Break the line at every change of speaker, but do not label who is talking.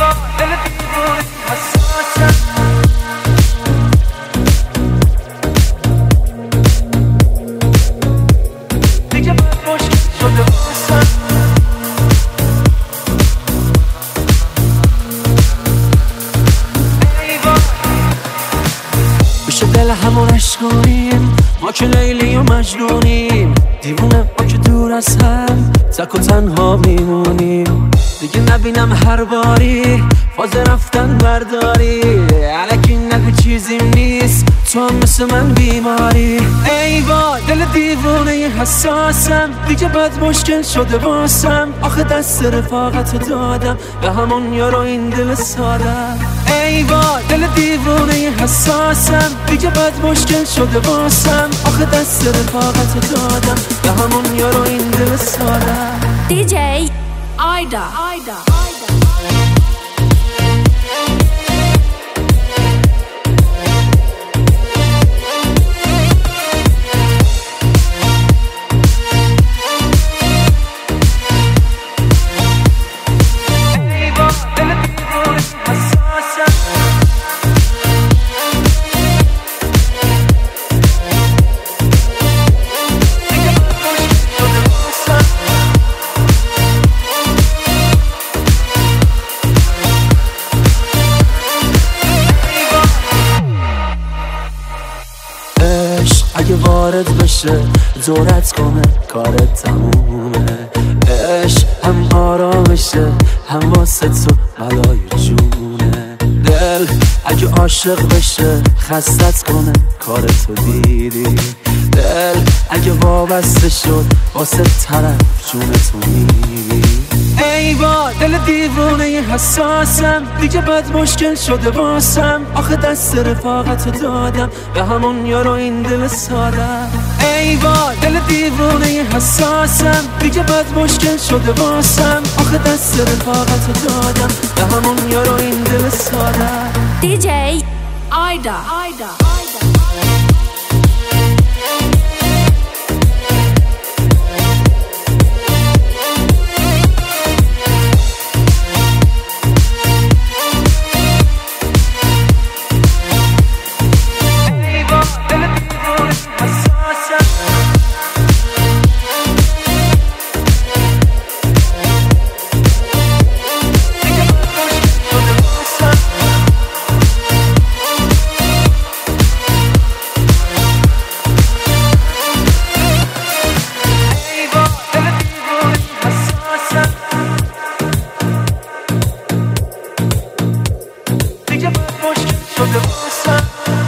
دل دیوونه حساسم دیگه باید مشکل شده باسم بشه دل همون عشقونیم ما که لیلی و مجنونیم دیوونه ما که دور از هم تک و تنها میمونیم دیگه نبینم هر باری فاز رفتن برداری الکی نگو چیزی نیست تو هم مثل من بیماری ای وای دل دیوونه حساسم دیگه بد مشکل شده باسم آخه دست رفاقتو دادم به همون یارو این دل سادم ای وای دل دیوونه حساسم دیگه بد مشکل شده باسم آخه دست رفاقتو دادم به همون یارو این دل سادم
DJ Aida.
اگه وارد بشه دورت کنه کارت تمومه عشق هم آرامشه هم واسه تو بلای جونه دل اگه عاشق بشه خستت کنه کارتو دیدی دل اگه وابسته شد واسه طرف جونتو میگی ای وای دل دیوونه حساسم دیگه بد مشکل شده باسم آخه دست رفاقتو دادم به همون یارو این دل سادم ای وای دل دیوونه حساسم دیگه بد مشکل شده باسم آخه دست رفاقتو دادم به همون یارو این دل سادم
DJ Aida.
دیگه باید مشکل شده باسم